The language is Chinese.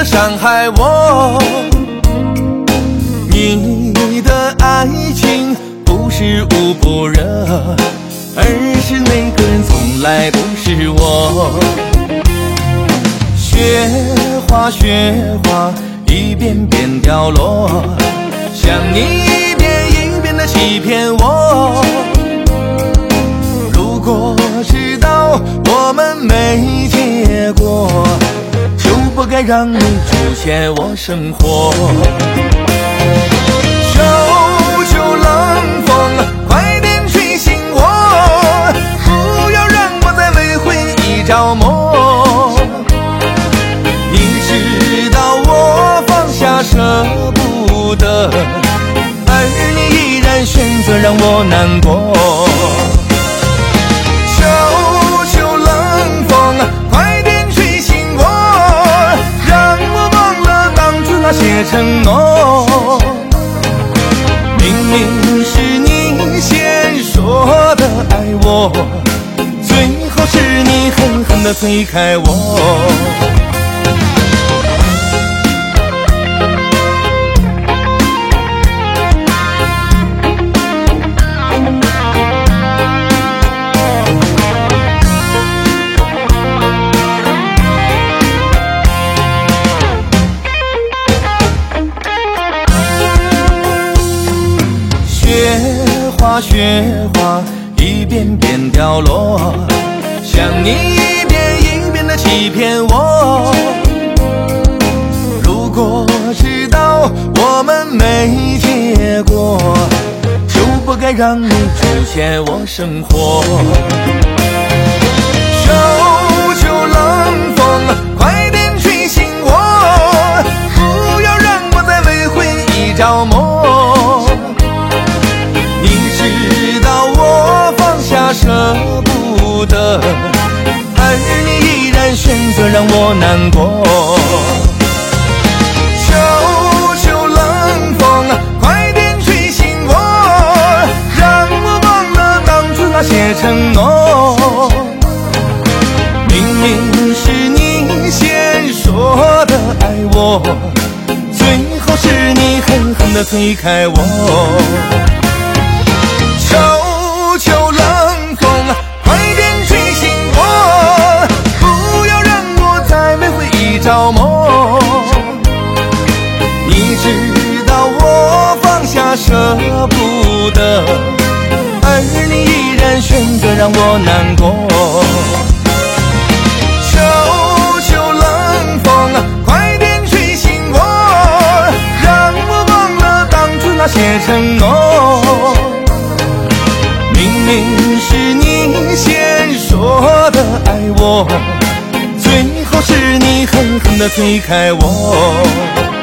伤害我。你的爱情不是无不热，而是那个人从来不是我。雪花雪花一遍遍掉落，像你一遍一遍地欺骗我。如果知道我们没结果，就不该让你出现我生活。求求冷风，快点吹醒我，不要让我再为回忆着魔。你知道我放下舍不得，而你依然选择让我难过。求求冷风，快点吹醒我，让我忘了当初那些承诺。明明是你先说的爱我，最后是你狠狠地推开我。雪花一遍遍掉落，像你一遍一遍地欺骗我。如果知道我们没结果，就不该让你出现我生活。求求冷风，快点吹醒我，不要让我再为回忆着魔。舍不得，而你依然选择让我难过。求求冷风，快点吹醒我，让我忘了当初那些承诺。明明是你先说的爱我，最后是你狠狠地推开我。求求冷风，快点吹醒我，不要让我再为回忆着魔。你知道我放下舍不得，而你依然选择让我难过。求求冷风，快点吹醒我，让我忘了当初那些承诺。明明是你先说的爱我，最后是你狠狠地推开我。